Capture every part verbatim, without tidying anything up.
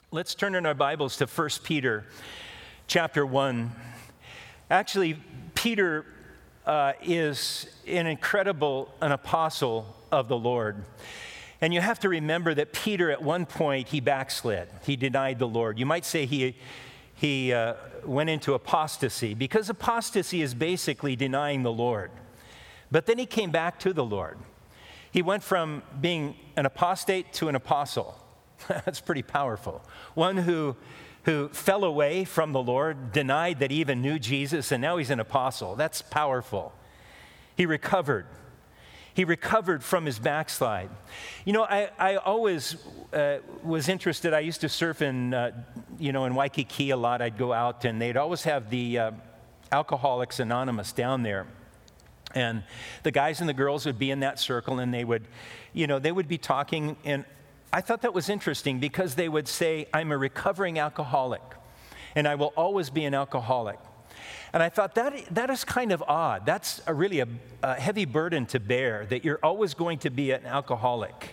Let's turn in our Bibles to First Peter chapter one. Actually, Peter uh, is an incredible, an apostle of the Lord. And you have to remember that Peter, at one point, he backslid. He denied the Lord. You might say he, he uh, went into apostasy, because apostasy is basically denying the Lord. But then he came back to the Lord. He went from being an apostate to an apostle. That's pretty powerful. One who, who fell away from the Lord, denied that he even knew Jesus, and now he's an apostle. That's powerful. He recovered. He recovered from his backslide. You know, I, I always uh, was interested. I used to surf in, uh, you know, in Waikiki a lot. I'd go out, and they'd always have the uh, Alcoholics Anonymous down there. And the guys and the girls would be in that circle, and they would, you know, they would be talking, and I thought that was interesting because they would say, I'm a recovering alcoholic, and I will always be an alcoholic. And I thought that that is kind of odd. That's a really a, a heavy burden to bear, that you're always going to be an alcoholic.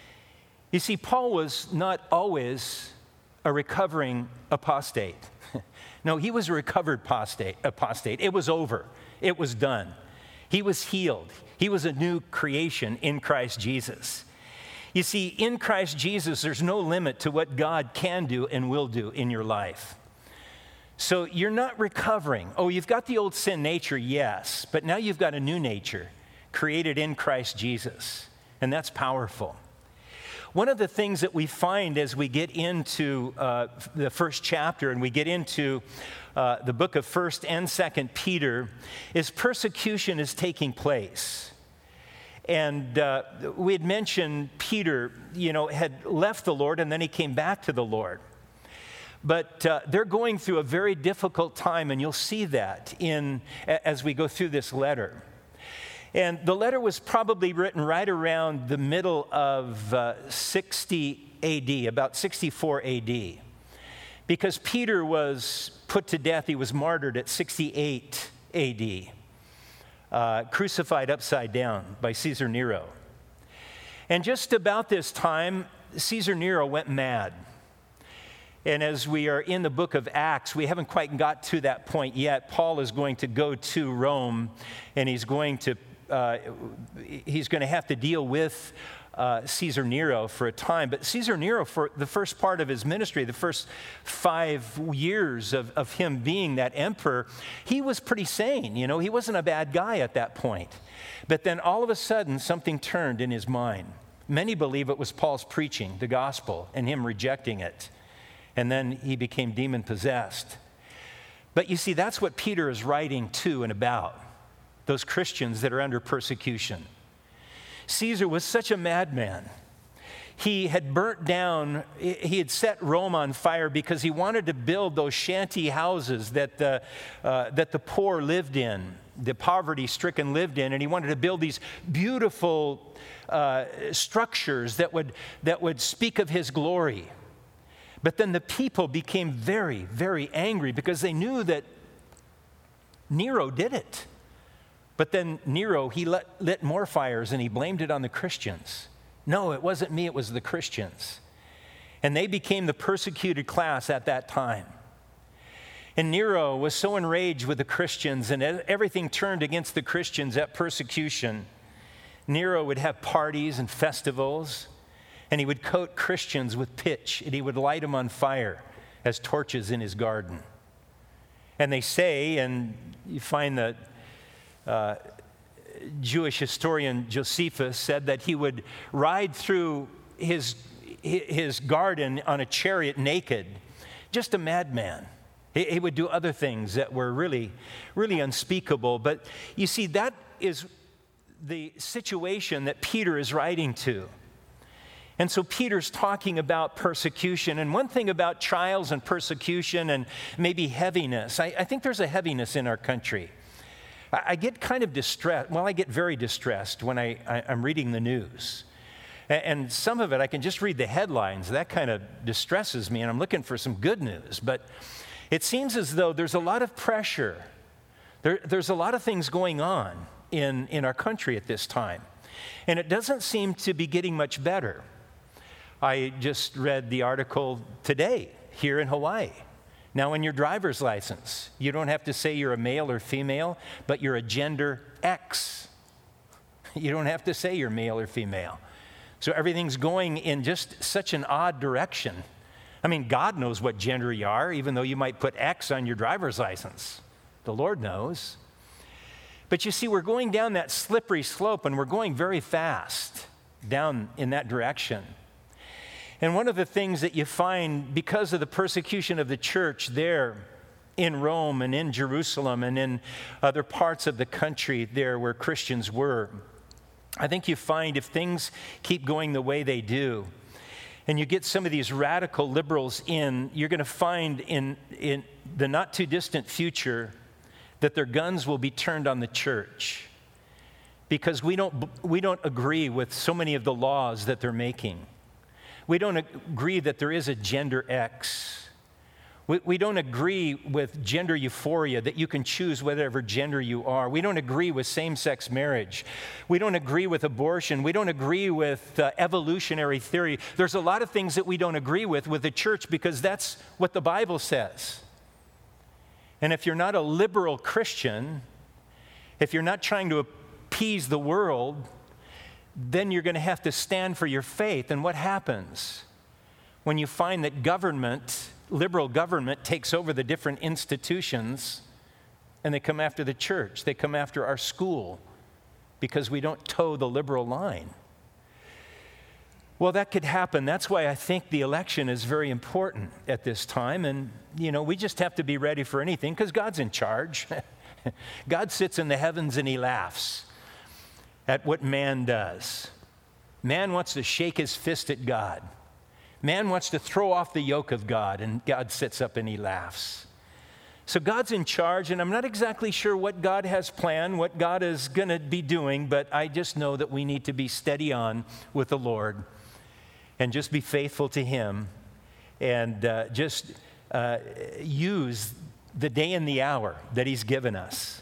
You see, Paul was not always a recovering apostate. No, he was a recovered apostate, apostate. It was over. It was done. He was healed. He was a new creation in Christ Jesus. You see, in Christ Jesus, there's no limit to what God can do and will do in your life. So you're not recovering. Oh, you've got the old sin nature, yes, but now you've got a new nature created in Christ Jesus, and that's powerful. One of the things that we find as we get into uh, the first chapter and we get into uh, the book of First and Second Peter is persecution is taking place. And uh, we had mentioned Peter, you know, had left the Lord and then he came back to the Lord. But uh, they're going through a very difficult time, and you'll see that in as we go through this letter. And the letter was probably written right around the middle of uh, sixty A D, about sixty-four A D, because Peter was put to death. He was martyred at sixty-eight A D, uh, crucified upside down by Caesar Nero. And just about this time, Caesar Nero went mad. And as we are in the book of Acts, we haven't quite got to that point yet. Paul is going to go to Rome, and he's going to uh, he's going to have to deal with uh, Caesar Nero for a time. But Caesar Nero, for the first part of his ministry, the first five years of, of him being that emperor, he was pretty sane. You know, he wasn't a bad guy at that point. But then all of a sudden, something turned in his mind. Many believe it was Paul's preaching the gospel and him rejecting it. And then he became demon-possessed. But you see, that's what Peter is writing to and about, those Christians that are under persecution. Caesar was such a madman. He had burnt down, he had set Rome on fire because he wanted to build those shanty houses that the, uh, that the poor lived in, the poverty-stricken lived in, and he wanted to build these beautiful uh, structures that would, that would speak of his glory. But then the people became very, very angry because they knew that Nero did it. But then Nero, he lit, lit more fires and he blamed it on the Christians. No, it wasn't me, it was the Christians. And they became the persecuted class at that time. And Nero was so enraged with the Christians, and everything turned against the Christians at persecution. Nero would have parties and festivals, and he would coat Christians with pitch, and he would light them on fire as torches in his garden. And they say, and you find that uh, Jewish historian Josephus said that he would ride through his, his garden on a chariot naked, just a madman. He, he would do other things that were really, really unspeakable. But you see, that is the situation that Peter is writing to. And so Peter's talking about persecution. And one thing about trials and persecution and maybe heaviness, I, I think there's a heaviness in our country. I, I get kind of distressed. Well, I get very distressed when I, I, I'm reading the news. And, and some of it, I can just read the headlines. That kind of distresses me, and I'm looking for some good news. But it seems as though there's a lot of pressure. There, there's a lot of things going on in, in our country at this time. And it doesn't seem to be getting much better. I just read the article today here in Hawaii. Now, in your driver's license, you don't have to say you're a male or female, but you're a gender X. You don't have to say you're male or female. So everything's going in just such an odd direction. I mean, God knows what gender you are, even though you might put X on your driver's license. The Lord knows. But you see, we're going down that slippery slope, and we're going very fast down in that direction. And one of the things that you find because of the persecution of the church there in Rome and in Jerusalem and in other parts of the country there where Christians were, I think you find if things keep going the way they do, and you get some of these radical liberals in, you're going to find in, in the not too distant future that their guns will be turned on the church because we don't, we don't agree with so many of the laws that they're making. We don't agree that there is a gender X. We, we don't agree with gender euphoria, that you can choose whatever gender you are. We don't agree with same-sex marriage. We don't agree with abortion. We don't agree with uh, evolutionary theory. There's a lot of things that we don't agree with with the church because that's what the Bible says. And if you're not a liberal Christian, if you're not trying to appease the world, then you're going to have to stand for your faith. And what happens when you find that government, liberal government, takes over the different institutions and they come after the church, they come after our school because we don't toe the liberal line? Well, that could happen. That's why I think the election is very important at this time. And, you know, we just have to be ready for anything because God's in charge. God sits in the heavens and he laughs at what man does. Man wants to shake his fist at God. Man wants to throw off the yoke of God, and God sits up and he laughs. So God's in charge, and I'm not exactly sure what God has planned, what God is going to be doing, but I just know that we need to be steady on with the Lord and just be faithful to him and uh, just uh, use the day and the hour that he's given us.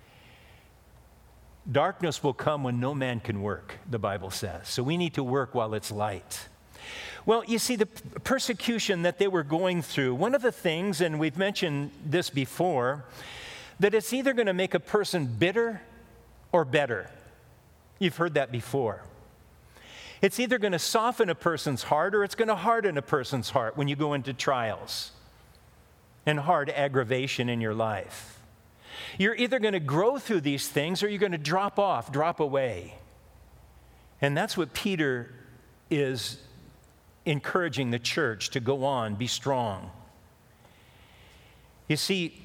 Darkness will come when no man can work, the Bible says. So we need to work while it's light. Well, you see, the persecution that they were going through, one of the things, and we've mentioned this before, that it's either going to make a person bitter or better. You've heard that before. It's either going to soften a person's heart or it's going to harden a person's heart when you go into trials and hard aggravation in your life. You're either going to grow through these things or you're going to drop off, drop away. And that's what Peter is encouraging the church to go on, be strong. You see,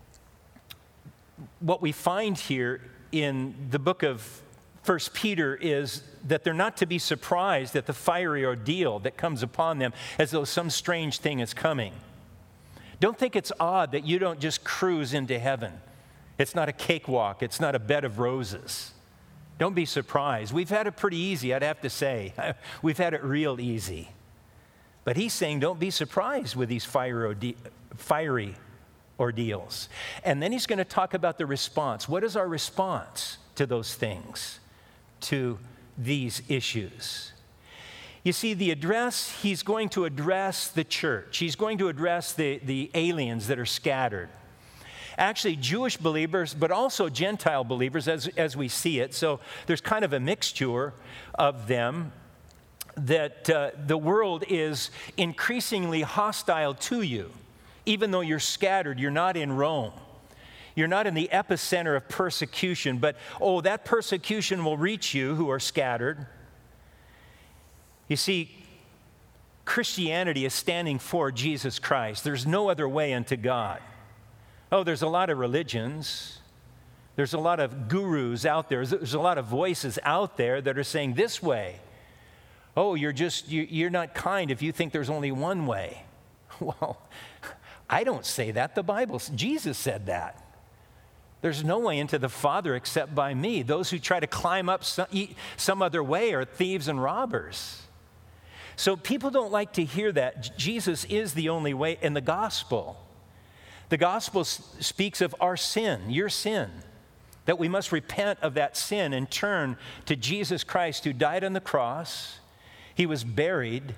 what we find here in the book of First Peter is that they're not to be surprised at the fiery ordeal that comes upon them as though some strange thing is coming. Don't think it's odd that you don't just cruise into heaven. It's not a cakewalk. It's not a bed of roses. Don't be surprised. We've had it pretty easy, I'd have to say. We've had it real easy. But he's saying don't be surprised with these fiery, orde- fiery ordeals. And then he's going to talk about the response. What is our response to those things, to these issues? You see, the address, he's going to address the church. He's going to address the, the aliens that are scattered. Actually, Jewish believers, but also Gentile believers as, as we see it. So there's kind of a mixture of them, that uh, the world is increasingly hostile to you. Even though you're scattered, you're not in Rome. You're not in the epicenter of persecution, but, oh, that persecution will reach you who are scattered. You see, Christianity is standing for Jesus Christ. There's no other way unto God. Oh, there's a lot of religions. There's a lot of gurus out there. There's a lot of voices out there that are saying this way. Oh, you're just, you, you're not kind if you think there's only one way. Well, I don't say that. The Bible, Jesus said that. There's no way into the Father except by me. Those who try to climb up some, some other way are thieves and robbers. So people don't like to hear that. Jesus is the only way in the gospel. The gospel speaks of our sin, your sin, that we must repent of that sin and turn to Jesus Christ who died on the cross. He was buried,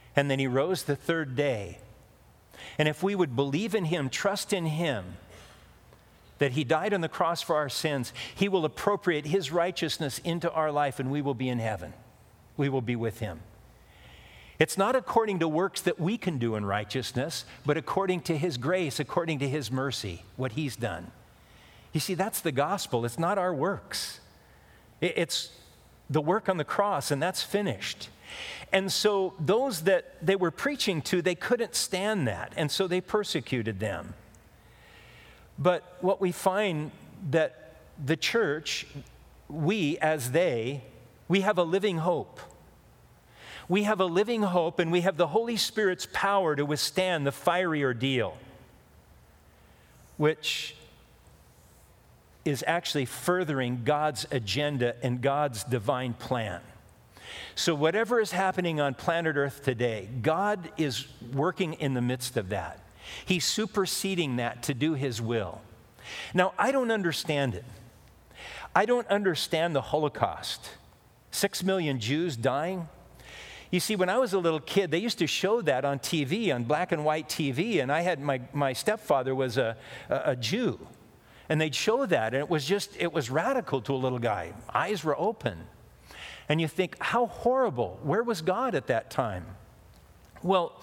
and then he rose the third day. And if we would believe in him, trust in him, that he died on the cross for our sins, he will appropriate his righteousness into our life, and we will be in heaven. We will be with him. It's not according to works that we can do in righteousness, but according to his grace, according to his mercy, what he's done. You see, that's the gospel. It's not our works. It's the work on the cross, and that's finished. And so those that they were preaching to, they couldn't stand that, and so they persecuted them. But what we find that the church, we as they, we have a living hope. We have a living hope, and we have the Holy Spirit's power to withstand the fiery ordeal, which is actually furthering God's agenda and God's divine plan. So whatever is happening on planet Earth today, God is working in the midst of that. He's superseding that to do his will. Now, I don't understand it. I don't understand the Holocaust. Six million Jews dying. You see, when I was a little kid, they used to show that on T V, on black and white T V, and I had my, my stepfather was a, a, a Jew, and they'd show that, and it was just, it was radical to a little guy. Eyes were open. And you think, how horrible. Where was God at that time? Well,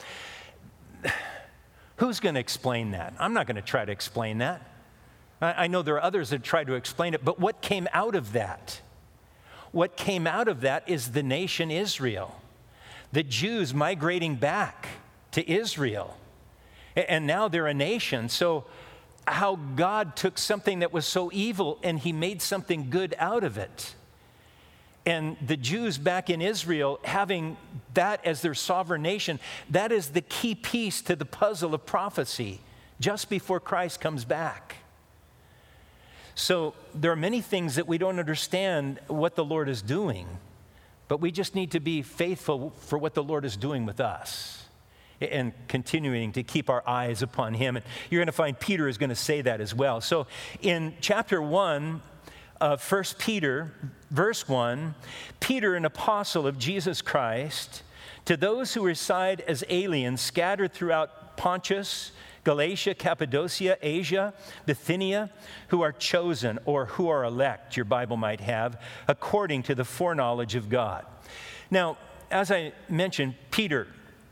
who's going to explain that? I'm not going to try to explain that. I, I know there are others that try to explain it, but what came out of that? What came out of that is the nation Israel. The Jews migrating back to Israel. And now they're a nation. So how God took something that was so evil and he made something good out of it. And the Jews back in Israel having that as their sovereign nation, that is the key piece to the puzzle of prophecy just before Christ comes back. So there are many things that we don't understand what the Lord is doing. But we just need to be faithful for what the Lord is doing with us and continuing to keep our eyes upon him. And you're going to find Peter is going to say that as well. So in chapter one of First Peter, verse one, Peter, an apostle of Jesus Christ, to those who reside as aliens scattered throughout Pontus, Galatia, Cappadocia, Asia, Bithynia, who are chosen or who are elect, your Bible might have, according to the foreknowledge of God. Now, as I mentioned, Peter,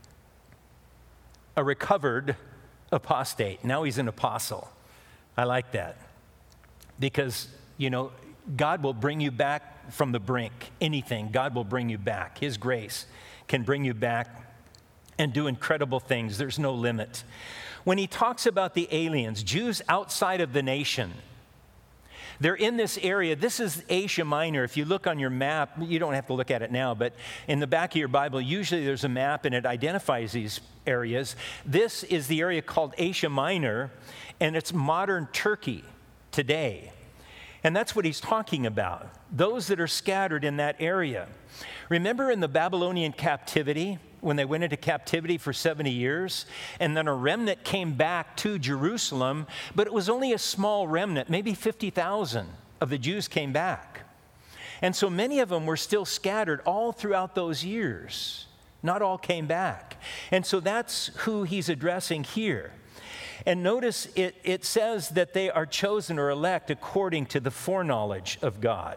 a recovered apostate. Now he's an apostle. I like that because, you know, God will bring you back from the brink. Anything, God will bring you back. His grace can bring you back and do incredible things. There's no limit. When he talks about the aliens, Jews outside of the nation, they're in this area. This is Asia Minor. If you look on your map, you don't have to look at it now, but in the back of your Bible, usually there's a map and it identifies these areas. This is the area called Asia Minor, and it's modern Turkey today. And that's what he's talking about, those that are scattered in that area. Remember in the Babylonian captivity, when they went into captivity for seventy years, and then a remnant came back to Jerusalem, but it was only a small remnant, maybe fifty thousand of the Jews came back. And so many of them were still scattered all throughout those years. Not all came back. And so that's who he's addressing here. And notice it, it says that they are chosen or elect according to the foreknowledge of God.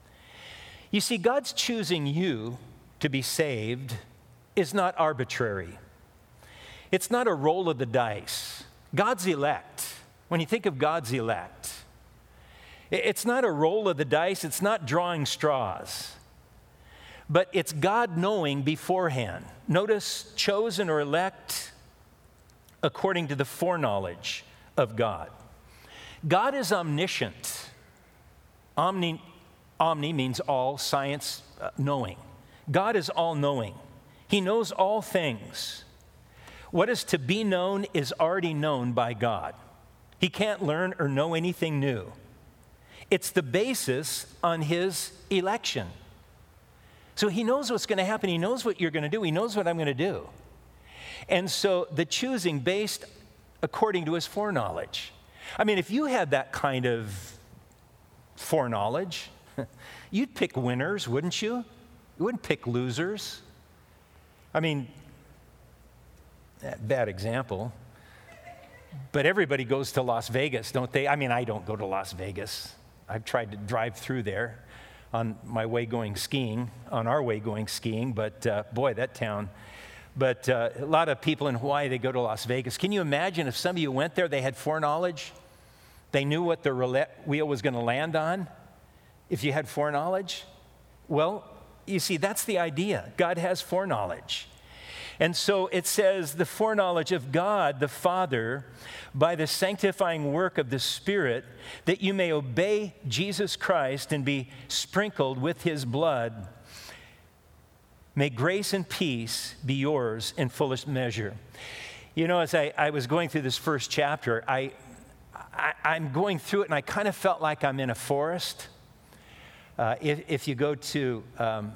You see, God's choosing you to be saved is not arbitrary. It's not a roll of the dice. God's elect, when you think of God's elect, it's not a roll of the dice, it's not drawing straws, but it's God knowing beforehand. Notice, chosen or elect according to the foreknowledge of God. God is omniscient. Omni, omni means all, science, uh, knowing. God is all-knowing. He knows all things. What is to be known is already known by God. He can't learn or know anything new. It's the basis on his election. So he knows what's going to happen. He knows what you're going to do. He knows what I'm going to do. And so the choosing based according to his foreknowledge. I mean, if you had that kind of foreknowledge, you'd pick winners, wouldn't you? You wouldn't pick losers. I mean, bad example. But everybody goes to Las Vegas, don't they? I mean, I don't go to Las Vegas. I've tried to drive through there on my way going skiing, on our way going skiing, but uh, boy, that town. But uh, a lot of people in Hawaii, they go to Las Vegas. Can you imagine if some of you went there, they had foreknowledge? They knew what the roulette wheel was going to land on if you had foreknowledge? Well, you see, that's the idea. God has foreknowledge. And so it says the foreknowledge of God the Father by the sanctifying work of the Spirit, that you may obey Jesus Christ and be sprinkled with his blood. May grace and peace be yours in fullest measure. You know, as I, I was going through this first chapter, I, I, I'm going through it and I kind of felt like I'm in a forest. Uh, if, if you go to... Um,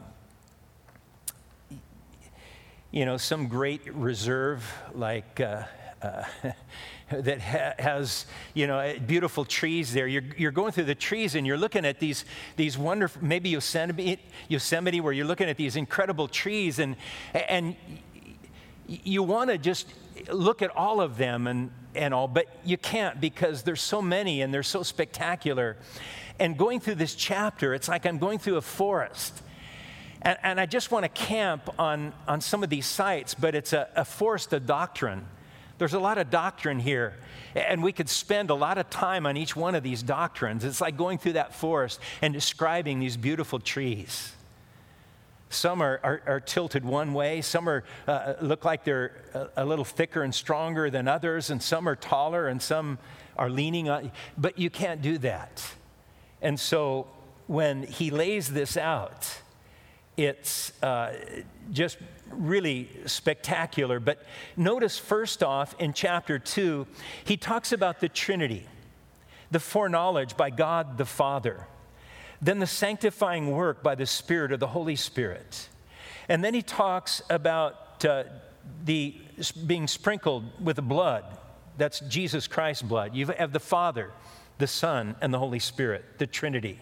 you know, some great reserve like uh, uh, that ha- has, you know, beautiful trees there. You're, you're going through the trees and you're looking at these, these wonderful, maybe Yosemite, Yosemite, where you're looking at these incredible trees and, and you want to just look at all of them and, and all, but you can't because there's so many and they're so spectacular. And going through this chapter, it's like I'm going through a forest. And, and I just want to camp on, on some of these sites, but it's a, a forest of doctrine. There's a lot of doctrine here, and we could spend a lot of time on each one of these doctrines. It's like going through that forest and describing these beautiful trees. Some are, are, are tilted one way, some are uh, look like they're a, a little thicker and stronger than others, and some are taller, and some are leaning on, but you can't do that. And so when he lays this out, it's uh, just really spectacular. But notice first off in chapter two, he talks about the Trinity, the foreknowledge by God the Father, then the sanctifying work by the Spirit or the Holy Spirit. And then he talks about uh, the being sprinkled with the blood. That's Jesus Christ's blood. You have the Father, the Son, and the Holy Spirit, the Trinity.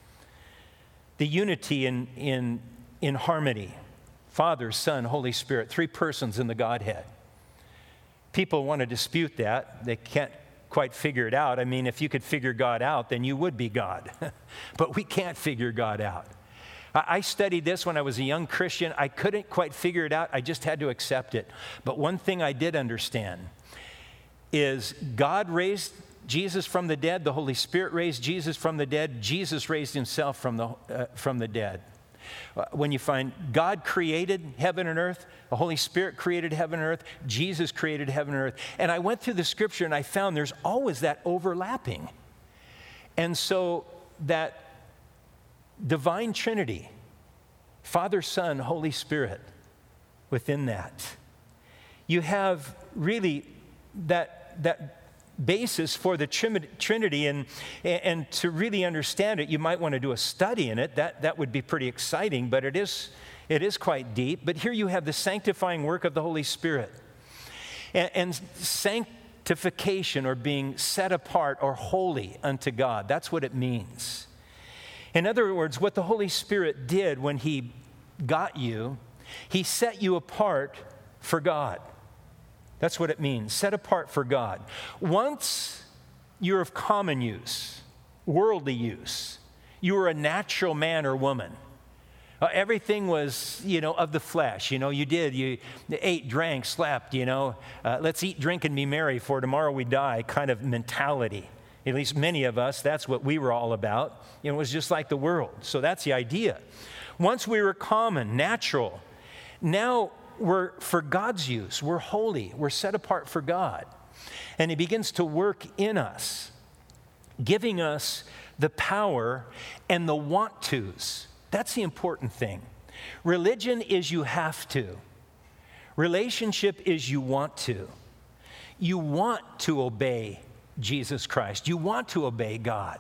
The unity in in in harmony, Father, Son, Holy Spirit, three persons in the Godhead. People want to dispute that. They can't quite figure it out. I mean, if you could figure God out, then you would be God. But we can't figure God out. I, I studied this when I was a young Christian. I couldn't quite figure it out. I just had to accept it. But one thing I did understand is God raised Jesus from the dead. The Holy Spirit raised Jesus from the dead. Jesus raised himself from the, uh, from the dead. When you find God created heaven and earth, the Holy Spirit created heaven and earth, Jesus created heaven and earth. And I went through the scripture and I found there's always that overlapping. And so that divine Trinity, Father, Son, Holy Spirit, within that, you have really that that basis for the Trinity, and, and to really understand it, you might want to do a study in it. That, that would be pretty exciting, but it is, it is quite deep. But here you have the sanctifying work of the Holy Spirit. And, and sanctification, or being set apart or holy unto God, that's what it means. In other words, what the Holy Spirit did when he got you, he set you apart for God. That's what it means, set apart for God. Once you're of common use, worldly use, you were a natural man or woman. Uh, everything was, you know, of the flesh. You know, you did, you ate, drank, slept, you know. Uh, let's eat, drink, and be merry, for tomorrow we die kind of mentality. At least many of us, that's what we were all about. You know, it was just like the world. So that's the idea. Once we were common, natural, now we're for God's use. We're holy. We're set apart for God. And he begins to work in us, giving us the power and the want-tos. That's the important thing. Religion is you have to. Relationship is you want to. You want to obey Jesus Christ. You want to obey God.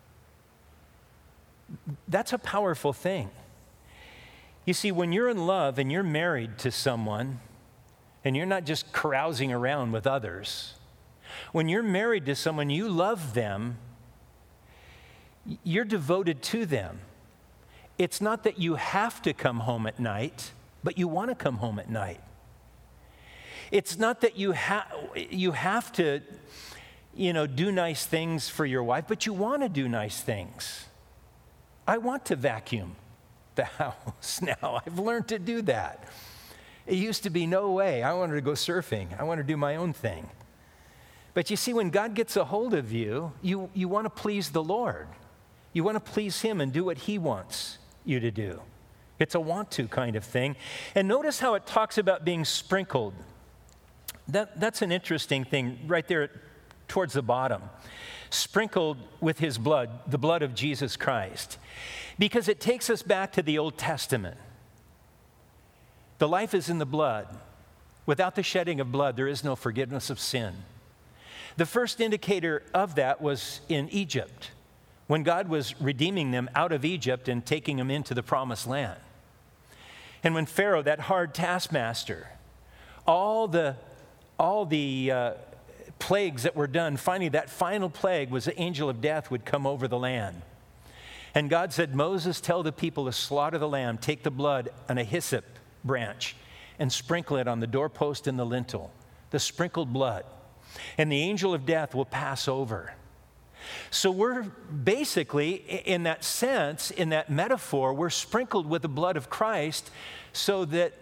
That's a powerful thing. You see, when you're in love and you're married to someone, and you're not just carousing around with others, when you're married to someone, you love them, you're devoted to them. It's not that you have to come home at night, but you want to come home at night. It's not that you, ha- you have to, you know, do nice things for your wife, but you want to do nice things. I want to vacuum the house now. I've learned to do that. It used to be no way. I wanted to go surfing. I want to do my own thing. But you see, when God gets a hold of you, you, you want to please the Lord. You want to please Him and do what He wants you to do. It's a want to kind of thing. And notice how it talks about being sprinkled. That, that's an interesting thing right there towards the bottom. Sprinkled with His blood, the blood of Jesus Christ. Because it takes us back to the Old Testament. The life is in the blood. Without the shedding of blood, there is no forgiveness of sin. The first indicator of that was in Egypt, when God was redeeming them out of Egypt and taking them into the promised land. And when Pharaoh, that hard taskmaster, all the, all the uh, plagues that were done, finally that final plague was the angel of death would come over the land. And God said, Moses, tell the people to slaughter the lamb, take the blood on a hyssop branch and sprinkle it on the doorpost and the lintel, the sprinkled blood. And the angel of death will pass over. So we're basically, in that sense, in that metaphor, we're sprinkled with the blood of Christ so that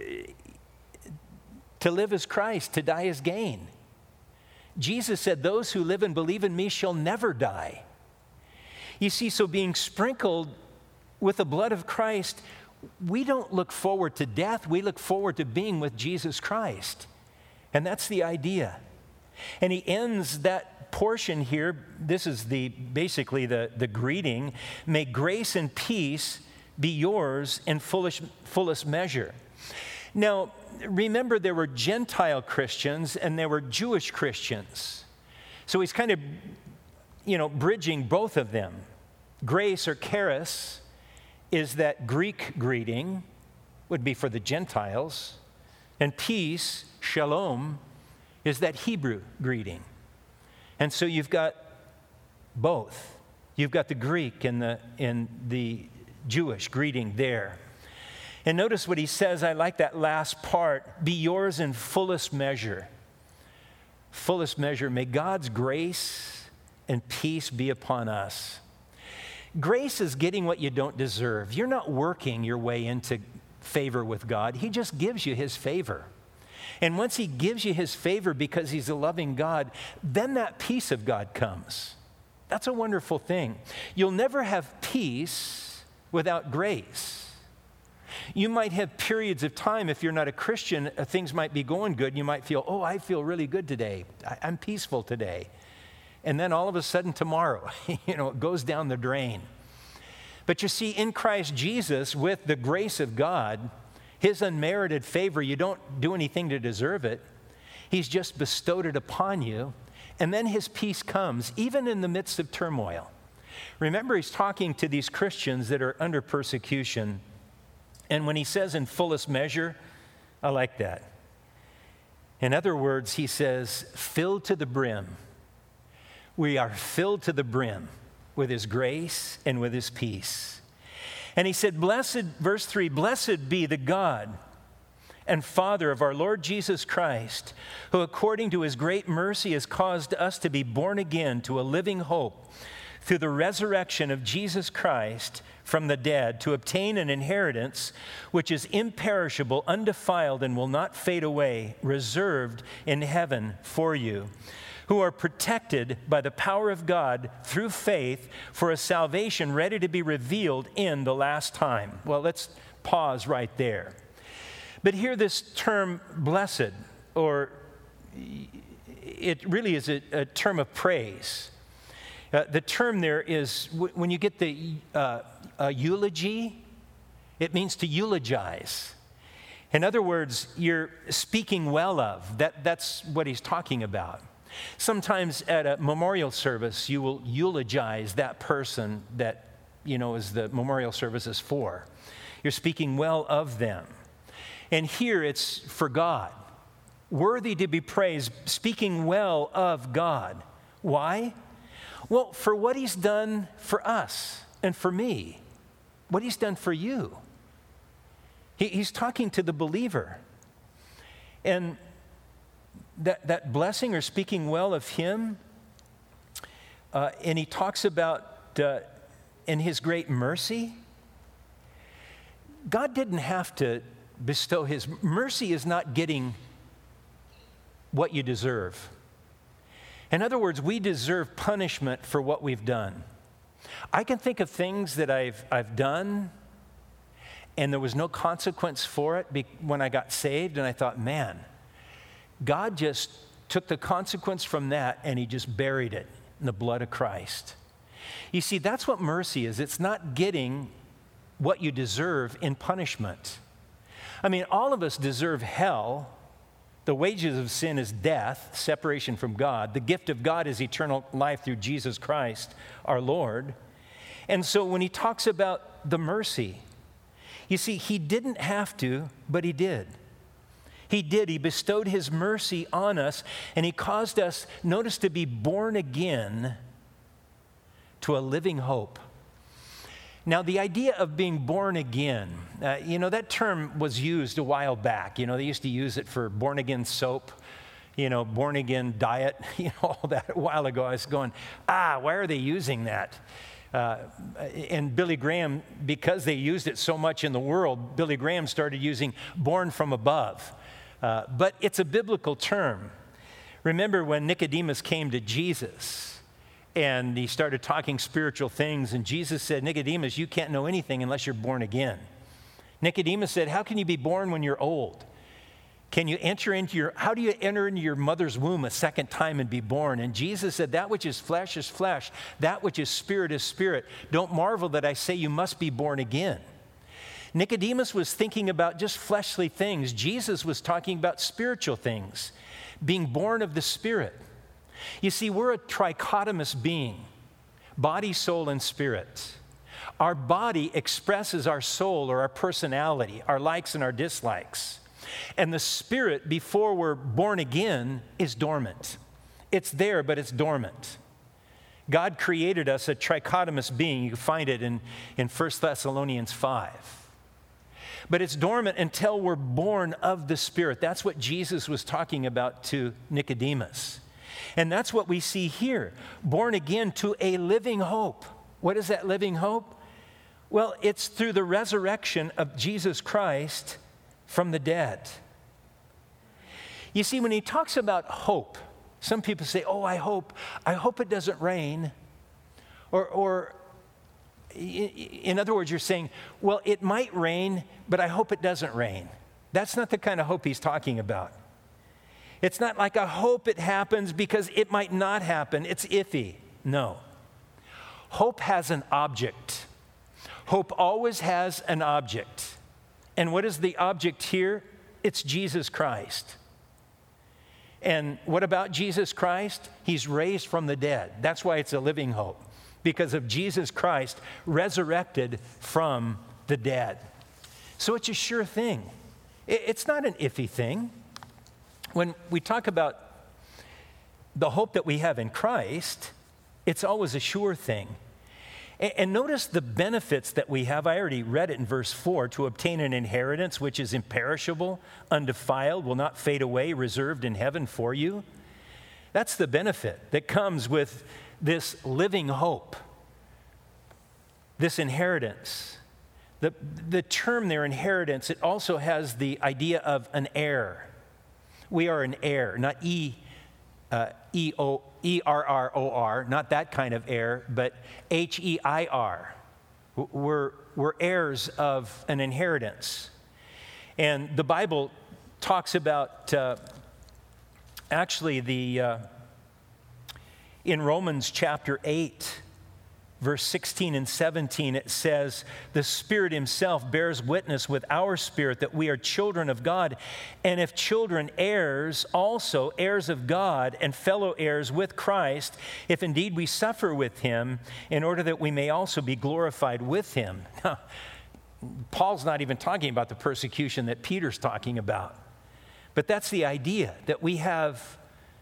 to live is Christ, to die is gain. Jesus said, those who live and believe in me shall never die. You see, so being sprinkled with the blood of Christ, we don't look forward to death. We look forward to being with Jesus Christ. And that's the idea. And he ends that portion here. This is the basically the, the greeting. May grace and peace be yours in fullest, fullest measure. Now, remember there were Gentile Christians and there were Jewish Christians. So he's kind of, you know, bridging both of them. Grace or charis is that Greek greeting, would be for the Gentiles. And peace, shalom, is that Hebrew greeting. And so you've got both. You've got the Greek and the, and the Jewish greeting there. And notice what he says, I like that last part, be yours in fullest measure. Fullest measure, may God's grace and peace be upon us. Grace is getting what you don't deserve. You're not working your way into favor with God. He just gives you His favor. And once He gives you His favor because He's a loving God, then that peace of God comes. That's a wonderful thing. You'll never have peace without grace. You might have periods of time, if you're not a Christian, uh, things might be going good. You might feel, oh, I feel really good today. I, I'm peaceful today. And then all of a sudden tomorrow, you know, it goes down the drain. But you see, in Christ Jesus, with the grace of God, His unmerited favor, you don't do anything to deserve it. He's just bestowed it upon you. And then His peace comes, even in the midst of turmoil. Remember, He's talking to these Christians that are under persecution. And when He says in fullest measure, I like that. In other words, He says, filled to the brim. We are filled to the brim with His grace and with His peace. And He said, blessed, verse three, blessed be the God and Father of our Lord Jesus Christ, who according to His great mercy has caused us to be born again to a living hope through the resurrection of Jesus Christ from the dead, to obtain an inheritance which is imperishable, undefiled, and will not fade away, reserved in heaven for you, who are protected by the power of God through faith for a salvation ready to be revealed in the last time. Well, let's pause right there. But here this term blessed, or it really is a, a term of praise. Uh, the term there is, w- when you get the uh, uh, eulogy, it means to eulogize. In other words, you're speaking well of. That, that's what he's talking about. Sometimes at a memorial service, you will eulogize that person that, you know, is the memorial service is for. You're speaking well of them. And here it's for God. Worthy to be praised, speaking well of God. Why? Well, for what He's done for us and for me. What He's done for you. He, he's talking to the believer. And that, that blessing or speaking well of him. Uh, and he talks about uh, in his great mercy. God didn't have to bestow his mercy is not getting what you deserve. In other words, we deserve punishment for what we've done. I can think of things that I've, I've done, and there was no consequence for it be, when I got saved, and I thought, man, God just took the consequence from that, and he just buried it in the blood of Christ. You see, that's what mercy is. It's not getting what you deserve in punishment. I mean, all of us deserve hell. The wages of sin is death, separation from God. The gift of God is eternal life through Jesus Christ, our Lord. And so when he talks about the mercy, you see, he didn't have to, but he did. He did. He bestowed his mercy on us, and he caused us, notice, to be born again to a living hope. Now, the idea of being born again, uh, you know, that term was used a while back. You know, they used to use it for born-again soap, you know, born-again diet, you know, all that a while ago. I was going, ah, why are they using that? Uh, and Billy Graham, because they used it so much in the world, Billy Graham started using born from above. Uh, but it's a biblical term. Remember when Nicodemus came to Jesus and he started talking spiritual things, and Jesus said, Nicodemus, you can't know anything unless you're born again. Nicodemus said, how can you be born when you're old? Can you enter into your, how do you enter into your mother's womb a second time and be born? And Jesus said, that which is flesh is flesh, that which is spirit is spirit. Don't marvel that I say you must be born again. Nicodemus was thinking about just fleshly things. Jesus was talking about spiritual things, being born of the Spirit. You see, we're a trichotomous being, body, soul, and spirit. Our body expresses our soul or our personality, our likes and our dislikes. And the spirit, before we're born again, is dormant. It's there, but it's dormant. God created us a trichotomous being. You can find it in, in First Thessalonians five. But it's dormant until we're born of the Spirit. That's what Jesus was talking about to Nicodemus. And that's what we see here, born again to a living hope. What is that living hope? Well, it's through the resurrection of Jesus Christ from the dead. You see, when he talks about hope, some people say, oh, I hope, I hope it doesn't rain. Or, or in other words, you're saying, well, it might rain, but I hope it doesn't rain. That's not the kind of hope he's talking about. It's not like I hope it happens because it might not happen. It's iffy. No. Hope has an object. Hope always has an object. And what is the object here? It's Jesus Christ. And what about Jesus Christ? He's raised from the dead. That's why it's a living hope, because of Jesus Christ resurrected from the dead. So it's a sure thing. It's not an iffy thing. When we talk about the hope that we have in Christ, it's always a sure thing. And notice the benefits that we have. I already read it in verse four, to obtain an inheritance which is imperishable, undefiled, will not fade away, reserved in heaven for you. That's the benefit that comes with this living hope, this inheritance. The, the term there, inheritance, it also has the idea of an heir. We are an heir, not E, uh, E O, E R R O R, not that kind of heir, but H E I R. We're, we're heirs of an inheritance. And the Bible talks about, uh, actually, the uh, in Romans chapter eight, verse sixteen and seventeen, it says, the Spirit himself bears witness with our spirit that we are children of God. And if children, heirs, also heirs of God and fellow heirs with Christ, if indeed we suffer with him, in order that we may also be glorified with him. Now, Paul's not even talking about the persecution that Peter's talking about. But that's the idea, that we have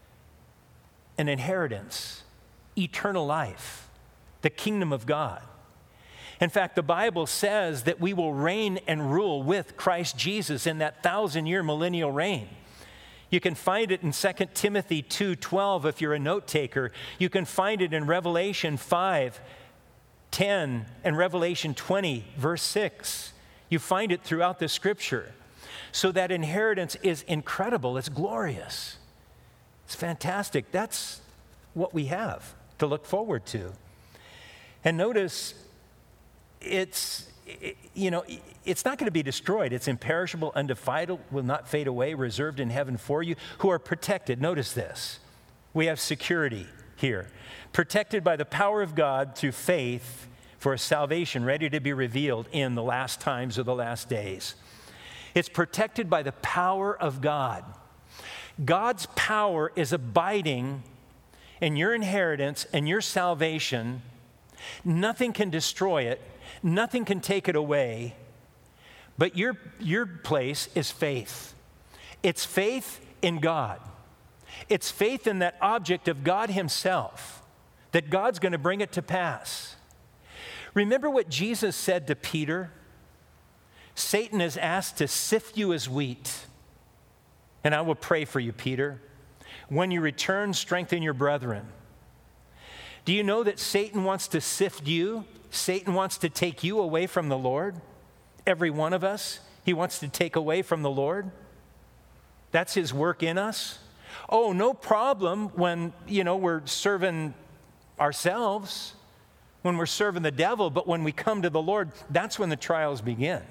an inheritance, eternal life, the kingdom of God. In fact, the Bible says that we will reign and rule with Christ Jesus in that thousand-year millennial reign. You can find it in Second Timothy two twelve if you're a note taker. You can find it in Revelation five ten and Revelation twenty, verse six. You find it throughout the Scripture. So that inheritance is incredible. It's glorious. It's fantastic. That's what we have to look forward to. And notice, it's, you know, it's not going to be destroyed. It's imperishable, undefiled, will not fade away, reserved in heaven for you, who are protected. Notice this. We have security here. Protected by the power of God through faith for a salvation ready to be revealed in the last times or the last days. It's protected by the power of God. God's power is abiding in your inheritance and your salvation. Nothing can destroy it. Nothing can take it away. But your, your place is faith. It's faith in God. It's faith in that object of God Himself, that God's going to bring it to pass. Remember what Jesus said to Peter? Satan is asked to sift you as wheat. And I will pray for you, Peter. When you return, strengthen your brethren. Do you know that Satan wants to sift you? Satan wants to take you away from the Lord. Every one of us, he wants to take away from the Lord. That's his work in us. Oh, no problem when, you know, we're serving ourselves, when we're serving the devil, but when we come to the Lord, that's when the trials begin.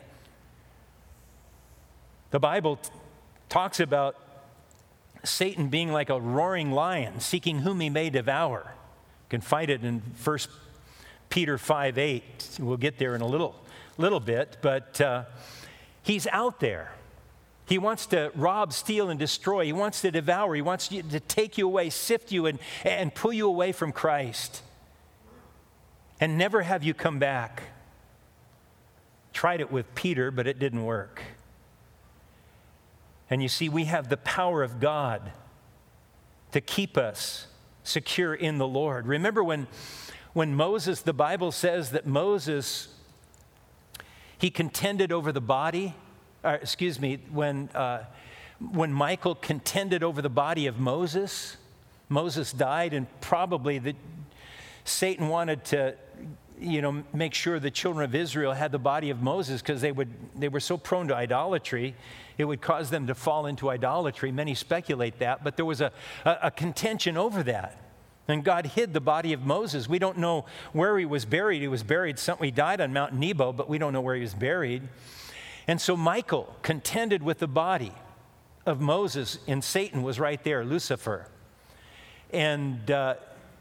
The Bible t- talks about Satan being like a roaring lion, seeking whom he may devour. You can find it in First Peter five eight. We'll get there in a little, little bit, but uh, he's out there. He wants to rob, steal, and destroy. He wants to devour. He wants to take you away, sift you, and, and pull you away from Christ, and never have you come back. Tried it with Peter, but it didn't work. And you see, we have the power of God to keep us secure in the Lord. Remember when, when Moses, the Bible says that Moses, he contended over the body, or excuse me, when, uh, when Michael contended over the body of Moses, Moses died, and probably the, Satan wanted to, you know, make sure the children of Israel had the body of Moses because they would they were so prone to idolatry, it would cause them to fall into idolatry. Many speculate that, but there was a, a, a contention over that. And God hid the body of Moses. We don't know where he was buried. He was buried, some, he died on Mount Nebo, but we don't know where he was buried. And so Michael contended with the body of Moses, and Satan was right there, Lucifer. And uh,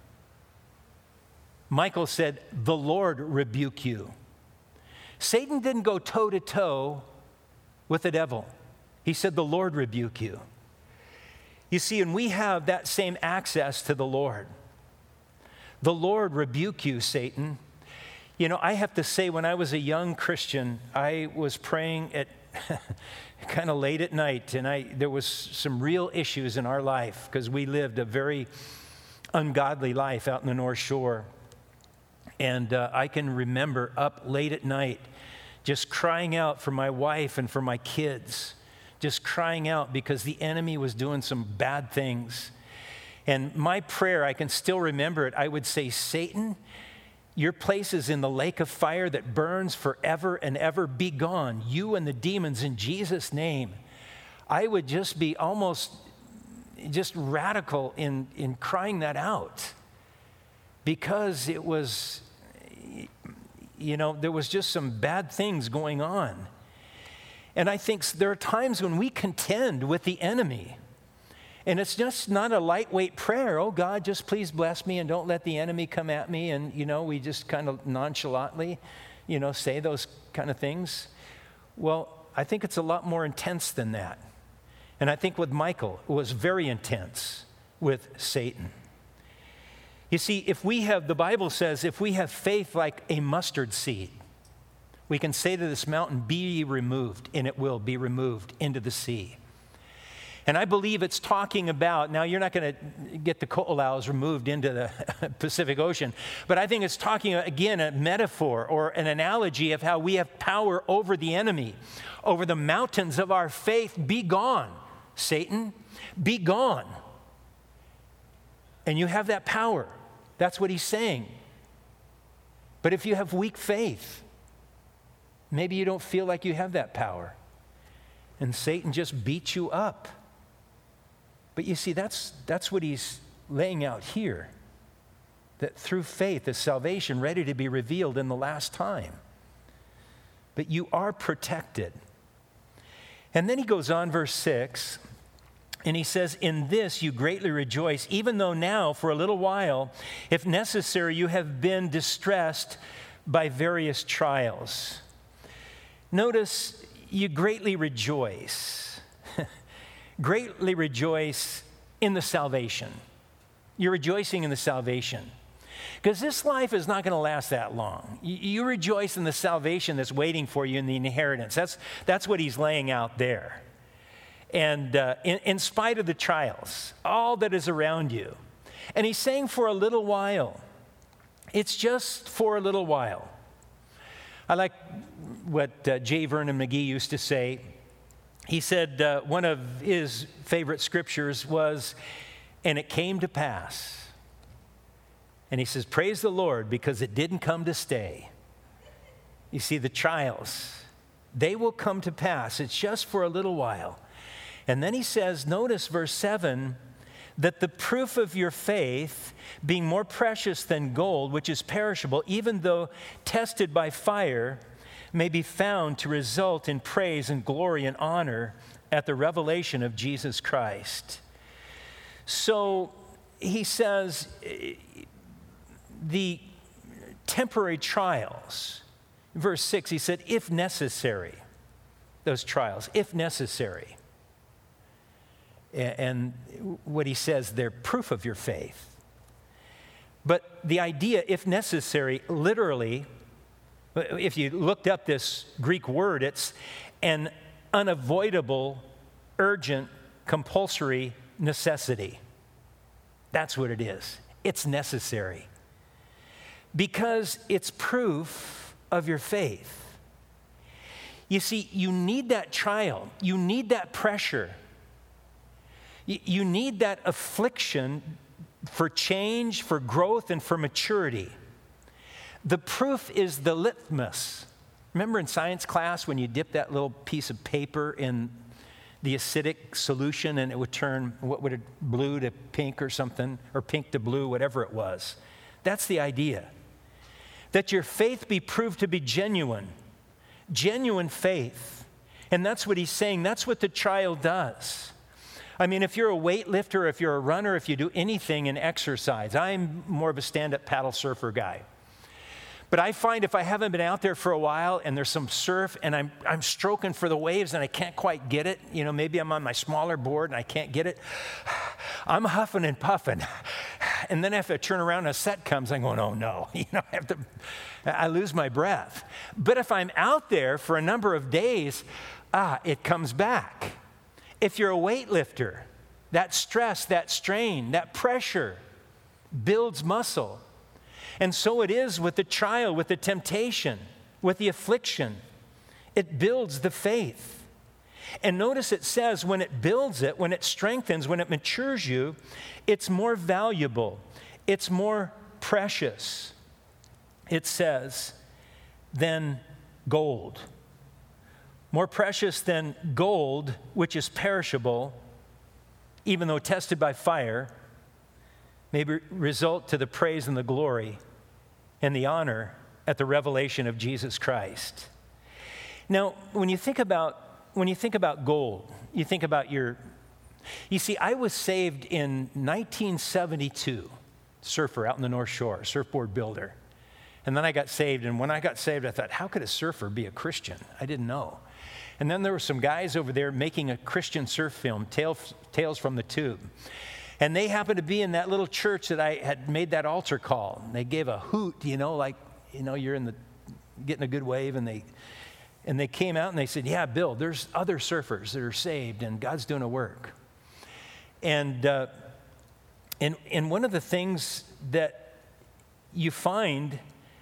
Michael said, "The Lord rebuke you." Satan didn't go toe to toe with the devil. He said, "The Lord rebuke you." You see, and we have that same access to the Lord. "The Lord rebuke you, Satan." You know, I have to say, when I was a young Christian, I was praying at kind of late at night, and I there was some real issues in our life because we lived a very ungodly life out in the North Shore. And uh, I can remember up late at night just crying out for my wife and for my kids, just crying out because the enemy was doing some bad things. And my prayer, I can still remember it, I would say, "Satan, your place is in the lake of fire that burns forever and ever. Be gone, you and the demons, in Jesus' name." I would just be almost just radical in, in crying that out because it was, you know, there was just some bad things going on. And I think there are times when we contend with the enemy. And it's just not a lightweight prayer. "Oh, God, just please bless me and don't let the enemy come at me." And, you know, we just kind of nonchalantly, you know, say those kind of things. Well, I think it's a lot more intense than that. And I think with Michael, it was very intense with Satan. You see, if we have, the Bible says, if we have faith like a mustard seed, we can say to this mountain, "Be ye removed," and it will be removed into the sea. And I believe it's talking about, now you're not going to get the ko'olaus removed into the Pacific Ocean, but I think it's talking, again, a metaphor or an analogy of how we have power over the enemy, over the mountains of our faith. Be gone, Satan, be gone. And you have that power. That's what he's saying. But if you have weak faith, maybe you don't feel like you have that power. And Satan just beats you up. But you see, that's, that's what he's laying out here. That through faith is salvation ready to be revealed in the last time. But you are protected. And then he goes on, verse six, and he says, in this you greatly rejoice, even though now, for a little while, if necessary, you have been distressed by various trials. Notice, you greatly rejoice. Greatly rejoice in the salvation. You're rejoicing in the salvation. Because this life is not going to last that long. You, you rejoice in the salvation that's waiting for you in the inheritance. That's, that's what he's laying out there. And uh, in, in spite of the trials, all that is around you. And he's saying for a little while. It's just for a little while. I like what uh, J. Vernon McGee used to say. He said uh, one of his favorite scriptures was, and it came to pass. And he says, praise the Lord, because it didn't come to stay. You see, the trials, they will come to pass. It's just for a little while. And then he says, notice verse seven, that the proof of your faith, being more precious than gold, which is perishable, even though tested by fire, may be found to result in praise and glory and honor at the revelation of Jesus Christ. So he says, the temporary trials, verse six, he said, if necessary, those trials, if necessary. And what he says, they're proof of your faith. But the idea, if necessary, literally, if you looked up this Greek word, it's an unavoidable, urgent, compulsory necessity. That's what it is. It's necessary. Because it's proof of your faith. You see, you need that trial. You need that pressure. You need that affliction for change, for growth, and for maturity. The proof is the litmus. Remember in science class when you dip that little piece of paper in the acidic solution and it would turn, what would it, blue to pink or something, or pink to blue, whatever it was. That's the idea. That your faith be proved to be genuine. Genuine faith. And that's what he's saying. That's what the trial does. I mean, if you're a weightlifter, if you're a runner, if you do anything in exercise, I'm more of a stand-up paddle surfer guy. But I find if I haven't been out there for a while and there's some surf and I'm I'm stroking for the waves and I can't quite get it, you know, maybe I'm on my smaller board and I can't get it, I'm huffing and puffing. And then if I turn around and a set comes, I'm going, oh no, you know, I have to, I lose my breath. But if I'm out there for a number of days, ah, it comes back. If you're a weightlifter, that stress, that strain, that pressure builds muscle. And so it is with the trial, with the temptation, with the affliction. It builds the faith. And notice it says when it builds it, when it strengthens, when it matures you, it's more valuable. It's more precious. It says, than gold. More precious than gold, which is perishable, even though tested by fire, may be result to the praise and the glory and the honor at the revelation of Jesus Christ. Now, when you think about when you think about gold, you think about your, you see, I was saved in nineteen seventy-two, surfer out in the North Shore, surfboard builder. And then I got saved, and when I got saved, I thought, how could a surfer be a Christian? I didn't know. And then there were some guys over there making a Christian surf film, Tales, Tales from the Tube. And they happened to be in that little church that I had made that altar call. And they gave a hoot, you know, like, you know, you're in the, getting a good wave. And they, and they came out and they said, yeah, Bill, there's other surfers that are saved and God's doing a work. And, uh, and, and one of the things that you find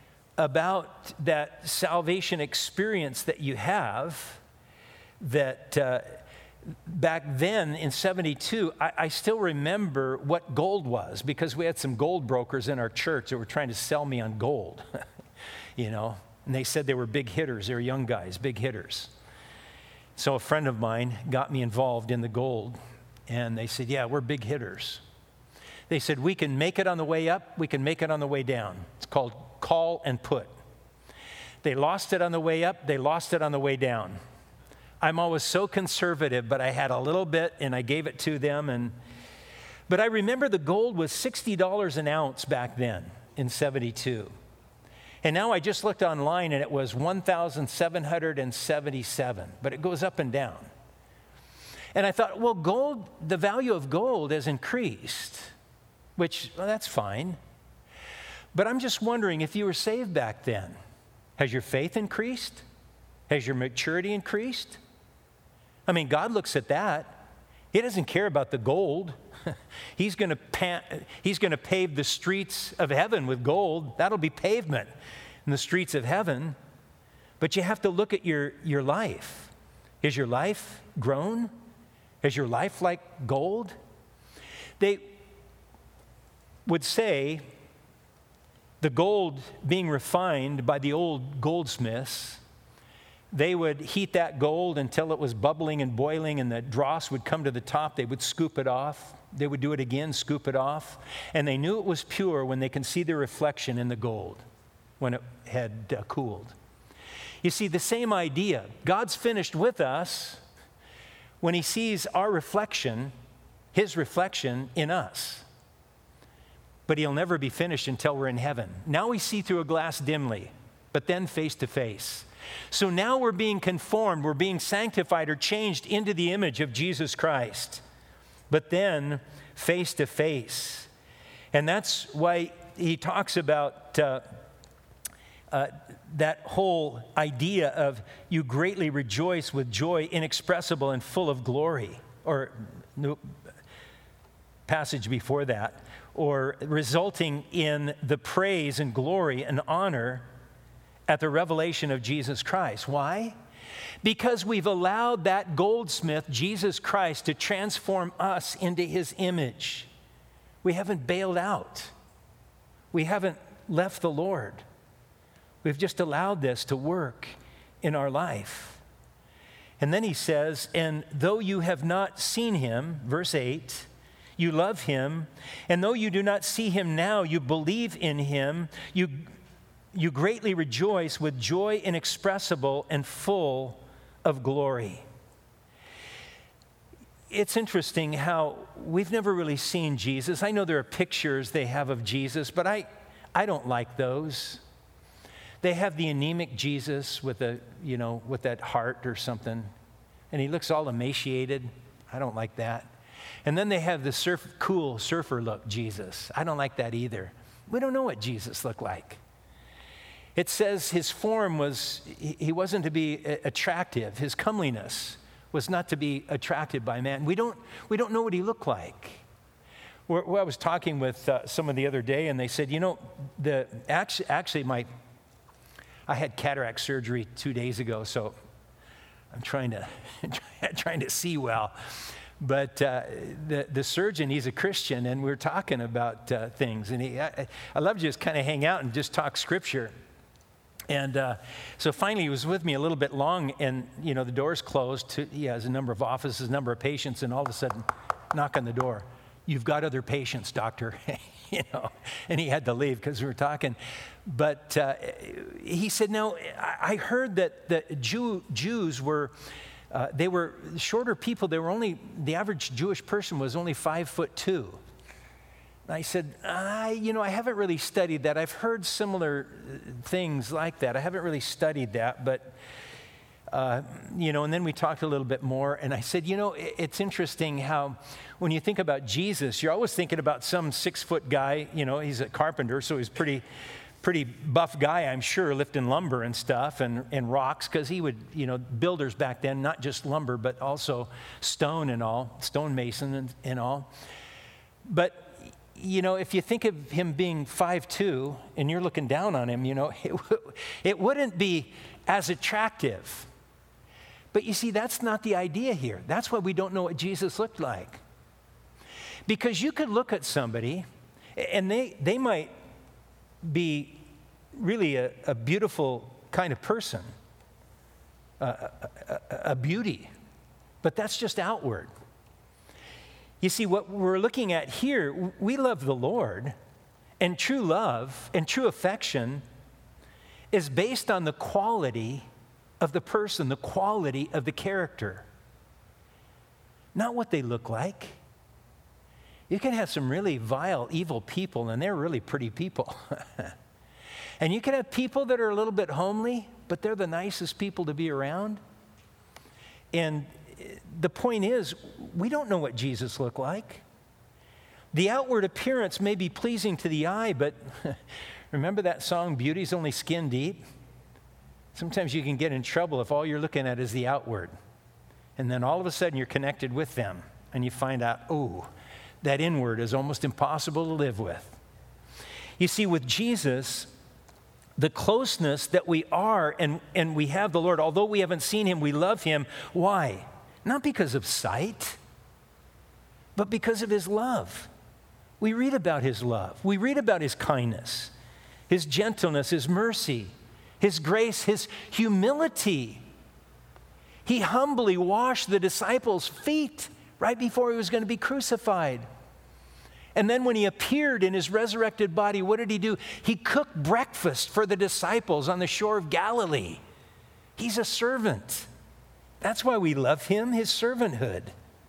about that salvation experience that you have, that uh, back then in seventy-two, I, I still remember what gold was because we had some gold brokers in our church that were trying to sell me on gold, you know, and they said they were big hitters. They were young guys, big hitters. So a friend of mine got me involved in the gold, and they said, yeah, we're big hitters. They said, we can make it on the way up, we can make it on the way down. It's called call and put. They lost it on the way up, they lost it on the way down. I'm always so conservative, but I had a little bit and I gave it to them. And but I remember the gold was sixty dollars an ounce back then in seventy-two. And now I just looked online and it was one thousand seven hundred seventy-seven, but it goes up and down. And I thought, well, gold, the value of gold has increased, which, well, that's fine. But I'm just wondering, if you were saved back then, has your faith increased? Has your maturity increased? I mean, God looks at that. He doesn't care about the gold. He's going to pa- he's going to pave the streets of heaven with gold. That'll be pavement in the streets of heaven. But you have to look at your, your life. Is your life grown? Is your life like gold? They would say the gold being refined by the old goldsmiths, they would heat that gold until it was bubbling and boiling and the dross would come to the top. They would scoop it off. They would do it again, scoop it off. And they knew it was pure when they could see the reflection in the gold when it had uh, cooled. You see, the same idea. God's finished with us when he sees our reflection, his reflection in us. But he'll never be finished until we're in heaven. Now we see through a glass dimly, but then face to face. So now we're being conformed, we're being sanctified or changed into the image of Jesus Christ, but then face to face. And that's why he talks about uh, uh, that whole idea of you greatly rejoice with joy inexpressible and full of glory, or no, passage before that, or resulting in the praise and glory and honor at the revelation of Jesus Christ. Why? Because we've allowed that goldsmith, Jesus Christ, to transform us into his image. We haven't bailed out. We haven't left the Lord. We've just allowed this to work in our life. And then he says, and though you have not seen him, verse eight, you love him, and though you do not see him now, you believe in him, you You greatly rejoice with joy inexpressible and full of glory. It's interesting how we've never really seen Jesus. I know there are pictures they have of Jesus, but I, I don't like those. They have the anemic Jesus with a, you know, with that heart or something, and he looks all emaciated. I don't like that. And then they have the surf, cool surfer look Jesus. I don't like that either. We don't know what Jesus looked like. It says his form was, he wasn't to be attractive. His comeliness was not to be attracted by man. We don't, we don't know what he looked like. Where, where I was talking with uh, someone the other day, and they said, you know, the actually, actually my, I had cataract surgery two days ago, so I'm trying to, trying to see well. But uh, the, the surgeon, he's a Christian, and we we're talking about uh, things. And he, I, I love to just kind of hang out and just talk scripture. And uh, so finally he was with me a little bit long, and, you know, the door's closed. To, he has a number of offices, a number of patients, and all of a sudden, knock on the door. You've got other patients, doctor. You know, and he had to leave because we were talking. But uh, he said, no, I heard that the Jew, Jews were, uh, they were shorter people. They were only, the average Jewish person was only five foot two. I said, I, you know, I haven't really studied that. I've heard similar things like that. I haven't really studied that, but, uh, you know, and then we talked a little bit more, and I said, you know, it's interesting how when you think about Jesus, you're always thinking about some six-foot guy. You know, he's a carpenter, so he's pretty, pretty buff guy, I'm sure, lifting lumber and stuff and, and rocks, because he would, you know, builders back then, not just lumber, but also stone and all, stonemason and, and all. But you know, if you think of him being five two and you're looking down on him, you know, it, w- it wouldn't be as attractive. But you see, that's not the idea here. That's why we don't know what Jesus looked like. Because you could look at somebody, and they, they might be really a, a beautiful kind of person, a, a, a, a beauty, but that's just outward. You see, what we're looking at here, we love the Lord, and true love and true affection is based on the quality of the person, the quality of the character, not what they look like. You can have some really vile, evil people, and they're really pretty people. And you can have people that are a little bit homely, but they're the nicest people to be around. And the point is, we don't know what Jesus looked like. The outward appearance may be pleasing to the eye, but remember that song, Beauty's Only Skin Deep? Sometimes you can get in trouble if all you're looking at is the outward. And then all of a sudden you're connected with them, and you find out, oh, that inward is almost impossible to live with. You see, with Jesus, the closeness that we are and, and we have the Lord, although we haven't seen him, we love him. Why? Not because of sight, but because of his love. We read about his love. We read about his kindness, his gentleness, his mercy, his grace, his humility. He humbly washed the disciples' feet right before he was going to be crucified. And then when he appeared in his resurrected body, what did he do? He cooked breakfast for the disciples on the shore of Galilee. He's a servant. That's why we love him, his servanthood.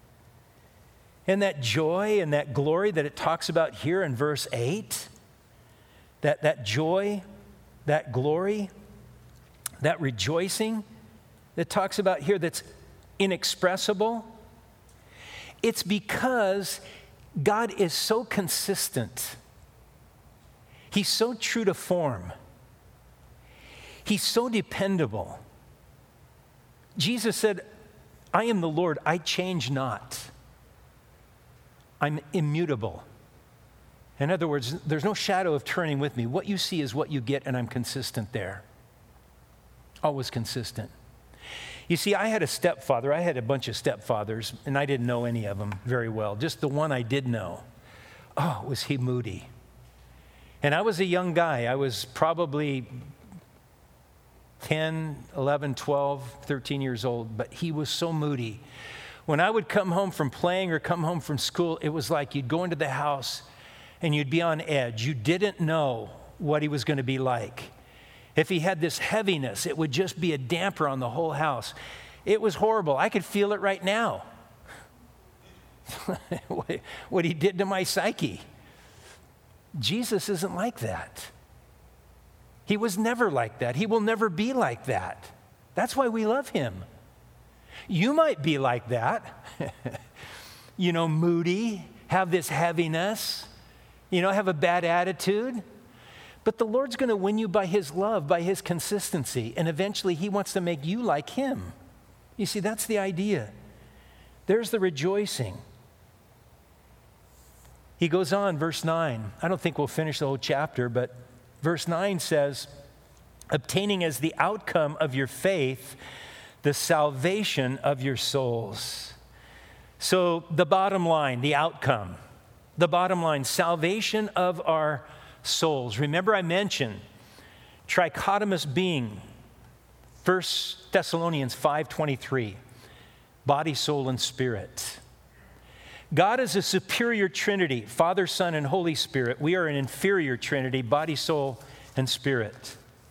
And that joy and that glory that it talks about here in verse eight, that, that joy, that glory, that rejoicing that talks about here that's inexpressible, it's because God is so consistent. He's so true to form. He's so dependable. Jesus said, I am the Lord, I change not. I'm immutable. In other words, there's no shadow of turning with me. What you see is what you get, and I'm consistent there. Always consistent. You see, I had a stepfather. I had a bunch of stepfathers, and I didn't know any of them very well. Just the one I did know. Oh, was he moody. And I was a young guy. I was probably ten, eleven, twelve, thirteen years old, but he was so moody. When I would come home from playing or come home from school, it was like you'd go into the house and you'd be on edge. You didn't know what he was going to be like. If he had this heaviness, it would just be a damper on the whole house. It was horrible. I could feel it right now. What he did to my psyche. Jesus isn't like that. He was never like that. He will never be like that. That's why we love him. You might be like that. You know, moody, have this heaviness, you know, have a bad attitude. But the Lord's going to win you by his love, by his consistency, and eventually he wants to make you like him. You see, that's the idea. There's the rejoicing. He goes on, verse nine. I don't think we'll finish the whole chapter, but verse nine says, obtaining as the outcome of your faith the salvation of your souls. So the bottom line, the outcome, the bottom line, salvation of our souls. Remember I mentioned trichotomous being, First Thessalonians five twenty-three, body, soul, and spirit. God is a superior Trinity, Father, Son, and Holy Spirit. We are an inferior Trinity, body, soul, and spirit.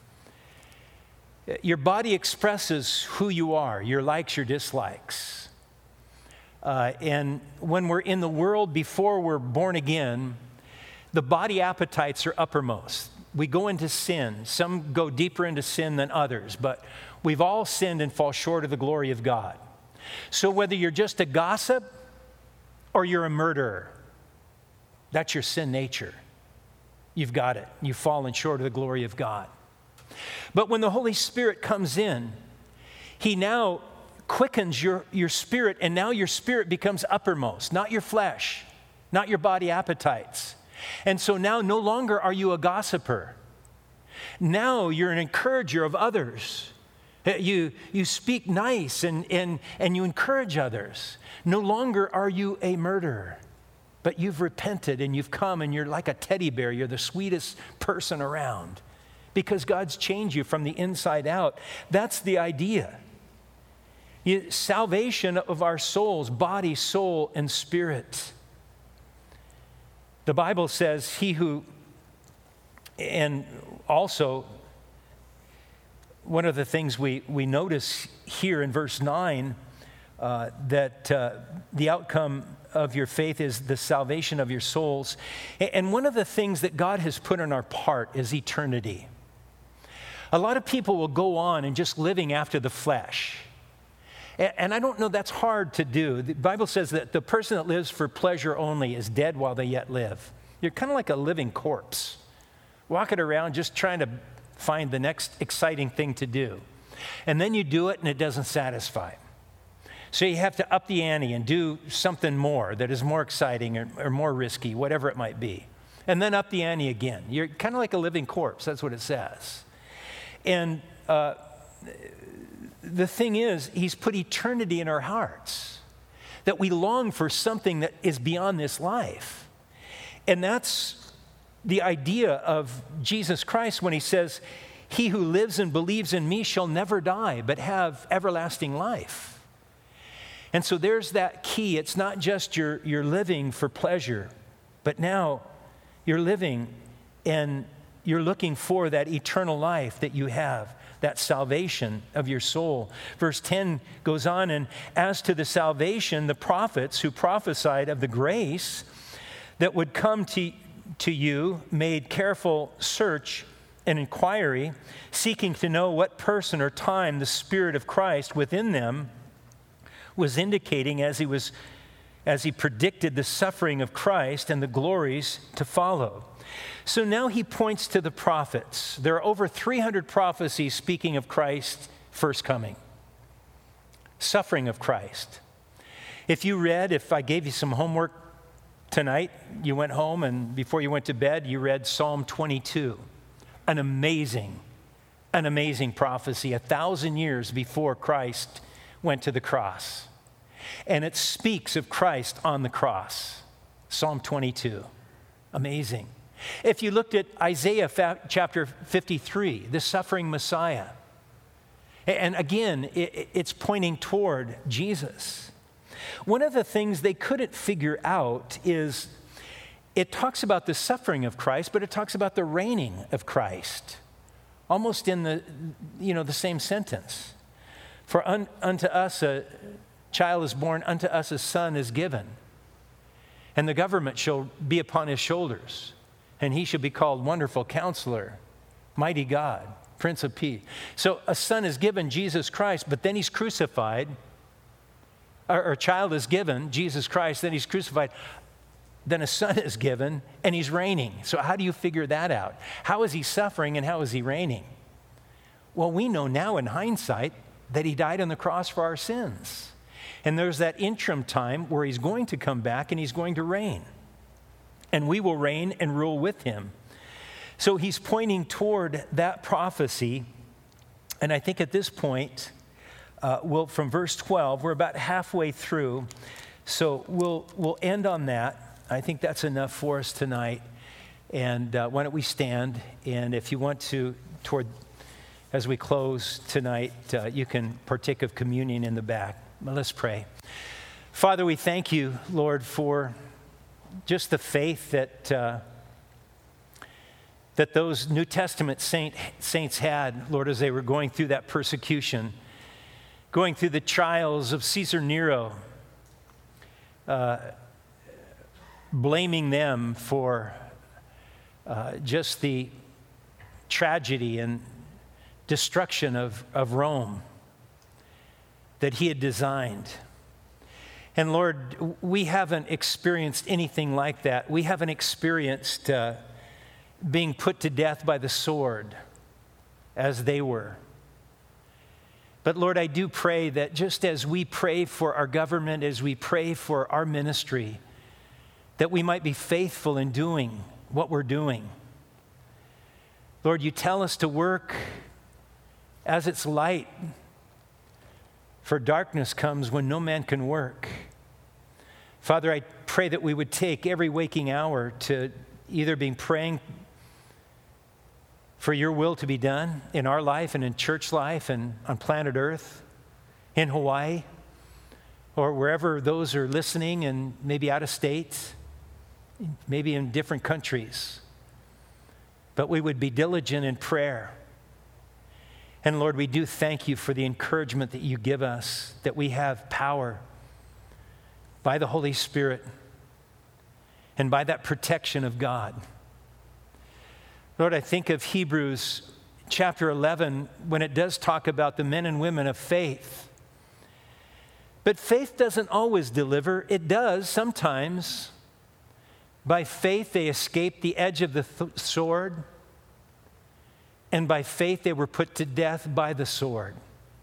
Your body expresses who you are, your likes, your dislikes. Uh, and when we're in the world before we're born again, the body appetites are uppermost. We go into sin. Some go deeper into sin than others, but we've all sinned and fall short of the glory of God. So whether you're just a gossip or you're a murderer, that's your sin nature. You've got it. You've fallen short of the glory of God. But when the Holy Spirit comes in, he now quickens your, your spirit, and now your spirit becomes uppermost, not your flesh, not your body appetites. And so now no longer are you a gossiper. Now you're an encourager of others. You, you speak nice and, and, and you encourage others. No longer are you a murderer, but you've repented and you've come and you're like a teddy bear. You're the sweetest person around because God's changed you from the inside out. That's the idea. You, salvation of our souls, body, soul, and spirit. The Bible says he who, and also one of the things we, we notice here in verse nine, uh, that uh, the outcome of your faith is the salvation of your souls. And one of the things that God has put in our part is eternity. A lot of people will go on and just living after the flesh. And I don't know, that's hard to do. The Bible says that the person that lives for pleasure only is dead while they yet live. You're kind of like a living corpse, walking around just trying to find the next exciting thing to do. And then you do it and it doesn't satisfy. So you have to up the ante and do something more that is more exciting or, or more risky, whatever it might be. And then up the ante again. You're kind of like a living corpse. That's what it says. And uh, the thing is, he's put eternity in our hearts, that we long for something that is beyond this life. And that's the idea of Jesus Christ when he says, he who lives and believes in me shall never die, but have everlasting life. And so there's that key. It's not just you're, you're living for pleasure, but now you're living and you're looking for that eternal life that you have, that salvation of your soul. Verse ten goes on, and as to the salvation, the prophets who prophesied of the grace that would come to to you made careful search and inquiry, seeking to know what person or time the Spirit of Christ within them was indicating as he was as he predicted the suffering of Christ and the glories to follow. So now he points to the prophets. There are over three hundred prophecies speaking of Christ's first coming, suffering of Christ. If you read, if I gave you some homework tonight, you went home and before you went to bed, you read Psalm twenty-two, an amazing, an amazing prophecy, a thousand years before Christ went to the cross. And it speaks of Christ on the cross, Psalm twenty-two, amazing. If you looked at Isaiah chapter fifty-three, the suffering Messiah, and again, it's pointing toward Jesus. One of the things they couldn't figure out is it talks about the suffering of Christ, but it talks about the reigning of Christ, almost in the, you know, the same sentence. For un, unto us a child is born, unto us a son is given, and the government shall be upon his shoulders, and he shall be called Wonderful Counselor, Mighty God, Prince of Peace. So a son is given, Jesus Christ, but then he's crucified. Or a child is given, Jesus Christ, then he's crucified. Then a son is given, and he's reigning. So how do you figure that out? How is he suffering and how is he reigning? Well, we know now in hindsight that he died on the cross for our sins. And there's that interim time where he's going to come back and he's going to reign. And we will reign and rule with him. So he's pointing toward that prophecy. And I think at this point, Uh, we'll, from verse twelve, we're about halfway through, so we'll we'll end on that. I think that's enough for us tonight. And uh, why don't we stand? And if you want to, toward as we close tonight, uh, you can partake of communion in the back. But let's pray. Father, we thank you, Lord, for just the faith that uh, that those New Testament saint, saints had, Lord, as they were going through that persecution, going through the trials of Caesar Nero, uh, blaming them for uh, just the tragedy and destruction of, of Rome that he had designed. And Lord, we haven't experienced anything like that. We haven't experienced uh, being put to death by the sword as they were. But Lord, I do pray that just as we pray for our government, as we pray for our ministry, that we might be faithful in doing what we're doing. Lord, you tell us to work as its light. For darkness comes when no man can work. Father, I pray that we would take every waking hour to either be praying for your will to be done in our life and in church life and on planet Earth, in Hawaii, or wherever those are listening and maybe out of state, maybe in different countries. But we would be diligent in prayer. And Lord, we do thank you for the encouragement that you give us, that we have power by the Holy Spirit and by that protection of God. Lord, I think of Hebrews chapter eleven when it does talk about the men and women of faith. But faith doesn't always deliver. It does sometimes. By faith they escaped the edge of the th- sword, and by faith they were put to death by the sword.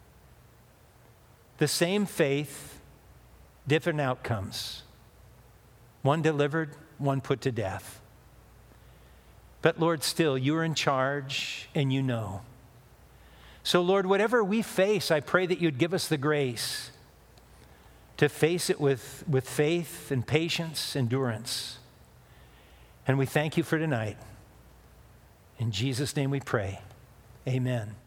The same faith, different outcomes. One delivered, one put to death. But Lord, still, you are in charge and you know. So Lord, whatever we face, I pray that you'd give us the grace to face it with, with faith and patience, endurance. And we thank you for tonight. In Jesus' name we pray. Amen.